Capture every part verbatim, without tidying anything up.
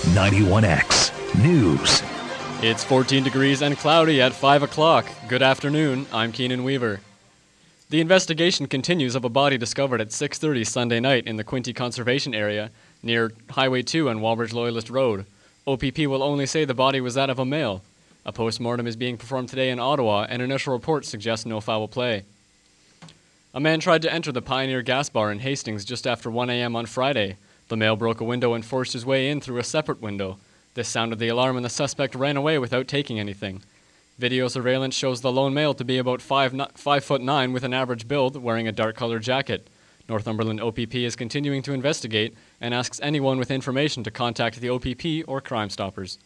ninety-one X News. It's fourteen degrees and cloudy at five o'clock. Good afternoon, I'm Keenan Weaver. The investigation continues of a body discovered at six thirty Sunday night in the Quinte Conservation Area near Highway two and Walbridge Loyalist Road. O P P will only say the body was that of a male. A post-mortem is being performed today in Ottawa, and initial reports suggest no foul play. A man tried to enter the Pioneer Gas Bar in Hastings just after one a.m. on Friday. The male broke a window and forced his way in through a separate window. This sounded the alarm and the suspect ran away without taking anything. Video surveillance shows the lone male to be about five, five foot nine with an average build, wearing a dark-colored jacket. Northumberland O P P is continuing to investigate and asks anyone with information to contact the O P P or Crime Stoppers.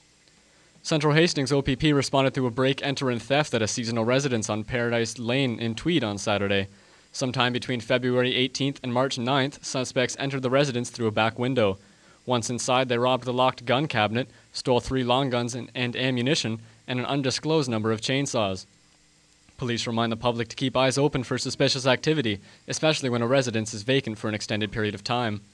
Central Hastings O P P responded to a break, enter, and theft at a seasonal residence on Paradise Lane in Tweed on Saturday. Sometime between February eighteenth and March ninth, suspects entered the residence through a back window. Once inside, they robbed the locked gun cabinet, stole three long guns and, and ammunition, and an undisclosed number of chainsaws. Police remind the public to keep eyes open for suspicious activity, especially when a residence is vacant for an extended period of time.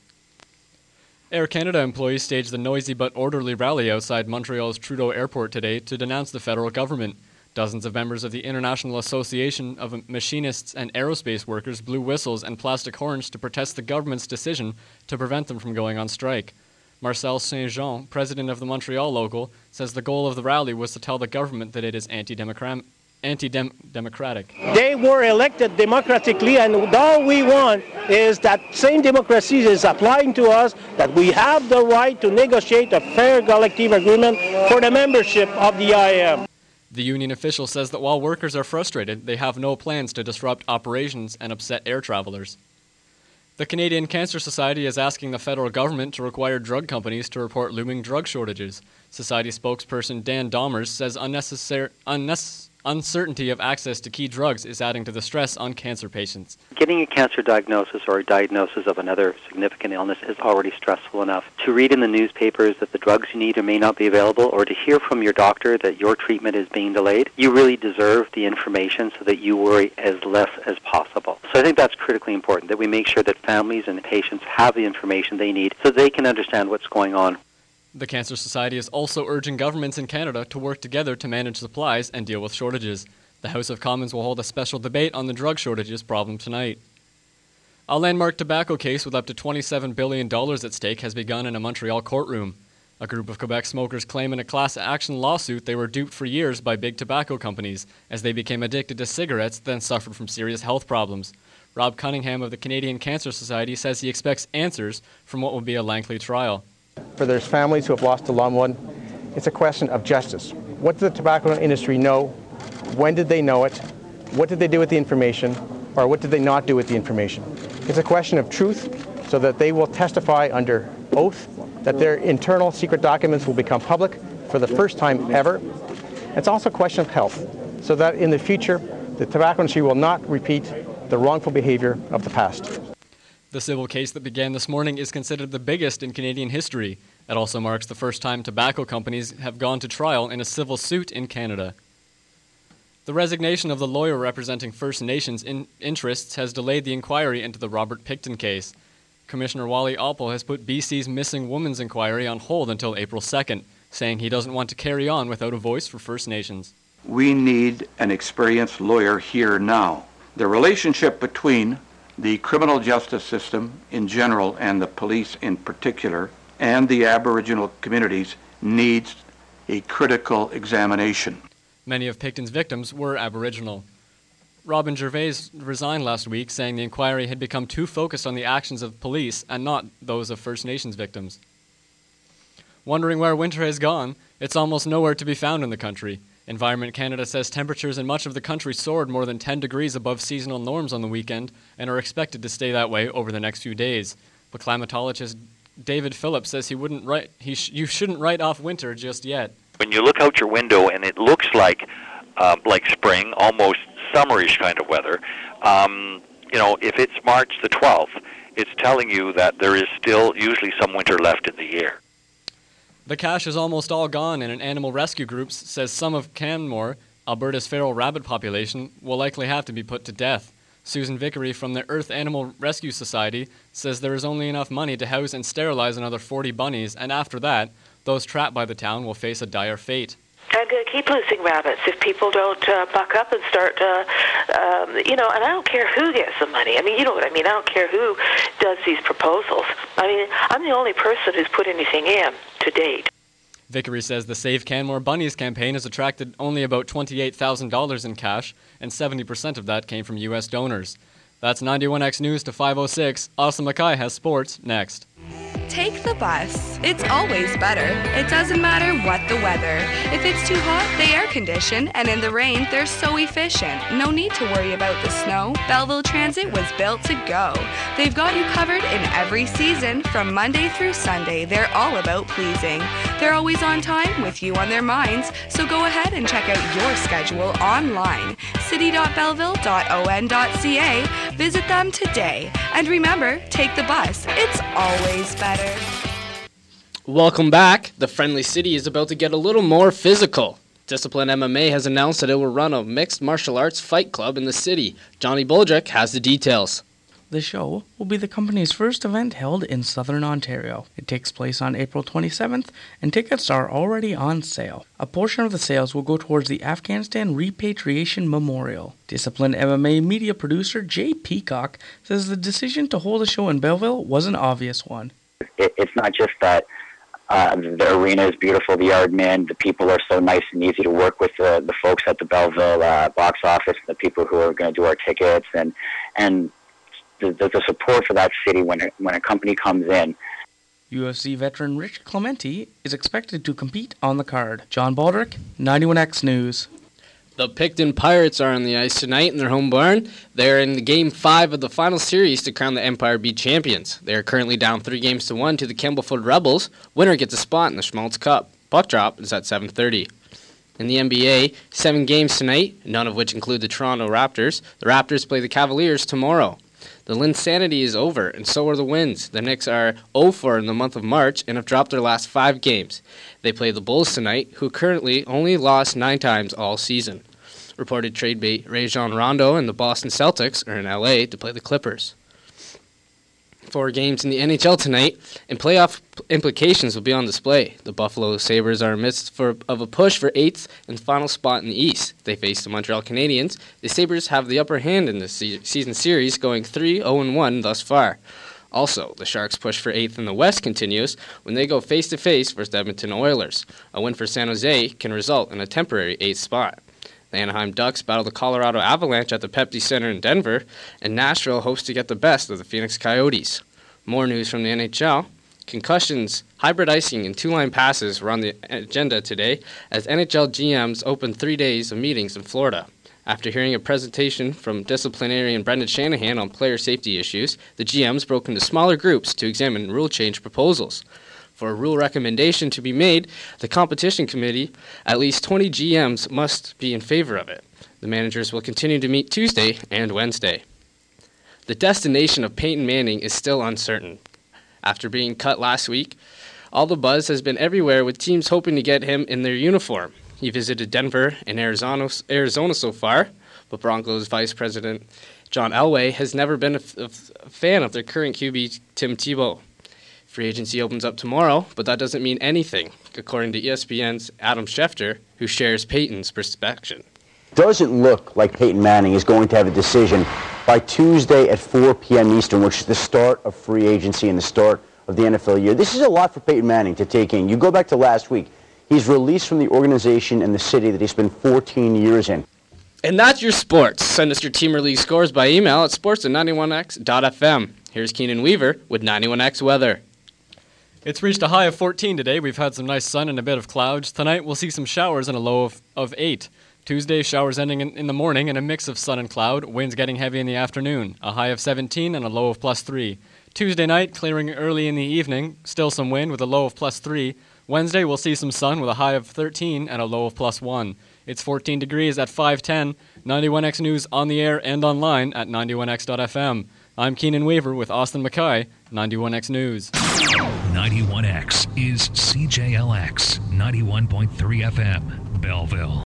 Air Canada employees staged the noisy but orderly rally outside Montreal's Trudeau Airport today to denounce the federal government. Dozens of members of the International Association of Machinists and Aerospace Workers blew whistles and plastic horns to protest the government's decision to prevent them from going on strike. Marcel Saint-Jean, president of the Montreal local, says the goal of the rally was to tell the government that it is anti-democratic. Anti-democratic. They were elected democratically, and all we want is that same democracy is applying to us, that we have the right to negotiate a fair collective agreement for the membership of the I A M. The union official says that while workers are frustrated, they have no plans to disrupt operations and upset air travelers. The Canadian Cancer Society is asking the federal government to require drug companies to report looming drug shortages. Society spokesperson Dan Domers says unnecessary, unnecessary uncertainty of access to key drugs is adding to the stress on cancer patients. Getting a cancer diagnosis or a diagnosis of another significant illness is already stressful enough. To read in the newspapers that the drugs you need or may not be available, or to hear from your doctor that your treatment is being delayed, you really deserve the information so that you worry as less as possible. So I think that's critically important, that we make sure that families and patients have the information they need so they can understand what's going on. The Cancer Society is also urging governments in Canada to work together to manage supplies and deal with shortages. The House of Commons will hold a special debate on the drug shortages problem tonight. A landmark tobacco case with up to twenty-seven billion dollars at stake has begun in a Montreal courtroom. A group of Quebec smokers claim in a class action lawsuit they were duped for years by big tobacco companies as they became addicted to cigarettes, then suffered from serious health problems. Rob Cunningham of the Canadian Cancer Society says he expects answers from what will be a lengthy trial. For those families who have lost a loved one, it's a question of justice. What did the tobacco industry know? When did they know it? What did they do with the information? Or what did they not do with the information? It's a question of truth, so that they will testify under oath that their internal secret documents will become public for the first time ever. It's also a question of health, so that in the future, the tobacco industry will not repeat the wrongful behavior of the past. The civil case that began this morning is considered the biggest in Canadian history. It also marks the first time tobacco companies have gone to trial in a civil suit in Canada. The resignation of the lawyer representing First Nations in- interests has delayed the inquiry into the Robert Pickton case. Commissioner Wally Oppel has put B C's missing women's inquiry on hold until April second, saying he doesn't want to carry on without a voice for First Nations. We need an experienced lawyer here now. The relationship between the criminal justice system in general and the police in particular and the Aboriginal communities needs a critical examination. Many of Pickton's victims were Aboriginal. Robin Gervais resigned last week, saying the inquiry had become too focused on the actions of police and not those of First Nations victims. Wondering where winter has gone? It's almost nowhere to be found in the country. Environment Canada says temperatures in much of the country soared more than ten degrees above seasonal norms on the weekend and are expected to stay that way over the next few days. But climatologist David Phillips says he wouldn't write, he sh- you shouldn't write off winter just yet. When you look out your window and it looks like uh, like spring, almost summerish kind of weather, um, you know, if it's March the twelfth, it's telling you that there is still usually some winter left in the air. The cash is almost all gone, and an animal rescue group says some of Canmore, Alberta's feral rabbit population, will likely have to be put to death. Susan Vickery from the Earth Animal Rescue Society says there is only enough money to house and sterilize another forty bunnies, and after that, those trapped by the town will face a dire fate. And uh, keep losing rabbits if people don't uh, buck up and start, uh, um, you know, and I don't care who gets the money. I mean, you know what I mean? I don't care who does these proposals. I mean, I'm the only person who's put anything in to date. Vickery says the Save Canmore Bunnies campaign has attracted only about twenty-eight thousand dollars in cash, and seventy percent of that came from U S donors. That's ninety-one X News to five oh six. Austin Mackay has sports next. Take the bus. It's always better. It doesn't matter what the weather. If it's too hot, they air condition, and in the rain, they're so efficient. No need to worry about the snow. Belleville Transit was built to go. They've got you covered in every season. From Monday through Sunday, they're all about pleasing. They're always on time with you on their minds, so go ahead and check out your schedule online. city dot belleville dot o n dot c a. Visit them today. And remember, take the bus. It's always better. Welcome back. The Friendly City is about to get a little more physical. Discipline M M A has announced that it will run a mixed martial arts fight club in the city. Johnny Boldrick has the details. The show will be the company's first event held in Southern Ontario. It takes place on April twenty-seventh, and tickets are already on sale. A portion of the sales will go towards the Afghanistan Repatriation Memorial. Disciplined M M A media producer Jay Peacock says the decision to hold a show in Belleville was an obvious one. It, it's not just that uh, the arena is beautiful, the yard man, the people are so nice and easy to work with, the, the folks at the Belleville uh, box office, the people who are going to do our tickets, and and the, the, the support for that city when a, when a company comes in. U F C veteran Rich Clementi is expected to compete on the card. John Baldrick, ninety-one X News. The Picton Pirates are on the ice tonight in their home barn. They are in the Game five of the final series to crown the Empire B champions. They are currently down three games to one to the Campbellford Rebels. Winner gets a spot in the Schmaltz Cup. Puck drop is at seven thirty. In the N B A, seven games tonight, none of which include the Toronto Raptors. The Raptors play the Cavaliers tomorrow. The Linsanity is over, and so are the Winds. The Knicks are oh for four in the month of March and have dropped their last five games. They play the Bulls tonight, who currently only lost nine times all season. Reported trade bait Rajon Rondo and the Boston Celtics are in L A to play the Clippers. Four games in the N H L tonight, and playoff implications will be on display. The Buffalo Sabres are amidst for, of a push for eighth and final spot in the East. They face the Montreal Canadiens. The Sabres have the upper hand in this se- season series, going three oh one thus far. Also, the Sharks' push for eighth in the West continues when they go face-to-face versus the Edmonton Oilers. A win for San Jose can result in a temporary eighth spot. The Anaheim Ducks battle the Colorado Avalanche at the Pepsi Center in Denver, and Nashville hopes to get the best of the Phoenix Coyotes. More news from the N H L. Concussions, hybrid icing, and two-line passes were on the agenda today as N H L G Ms opened three days of meetings in Florida. After hearing a presentation from disciplinarian Brendan Shanahan on player safety issues, the G Ms broke into smaller groups to examine rule change proposals. For a rule recommendation to be made, the competition committee, at least twenty G Ms must be in favor of it. The managers will continue to meet Tuesday and Wednesday. The destination of Peyton Manning is still uncertain. After being cut last week, all the buzz has been everywhere with teams hoping to get him in their uniform. He visited Denver and Arizona, Arizona so far, but Broncos Vice President John Elway has never been a, a, a fan of their current Q B, Tim Tebow. Free agency opens up tomorrow, but that doesn't mean anything, according to E S P N's Adam Schefter, who shares Peyton's perspective. Doesn't look like Peyton Manning is going to have a decision by Tuesday at four p.m. Eastern, which is the start of free agency and the start of the N F L year. This is a lot for Peyton Manning to take in. You go back to last week. He's released from the organization and the city that he spent fourteen years in. And that's your sports. Send us your team or league scores by email at sports at ninety-one x dot f m. Here's Keenan Weaver with ninety-one X weather. It's reached a high of fourteen today. We've had some nice sun and a bit of clouds. Tonight we'll see some showers and a low of, of eight. Tuesday, showers ending in, in the morning and a mix of sun and cloud. Winds getting heavy in the afternoon. A high of seventeen and a low of plus three. Tuesday night, clearing early in the evening. Still some wind with a low of plus three. Wednesday, we'll see some sun with a high of thirteen and a low of plus one. It's fourteen degrees at five ten. ninety-one X News on the air and online at ninety-one x dot f m. I'm Keenan Weaver with Austin Mackay, ninety-one X News. ninety-one X is C J L X, ninety-one point three F M, Belleville.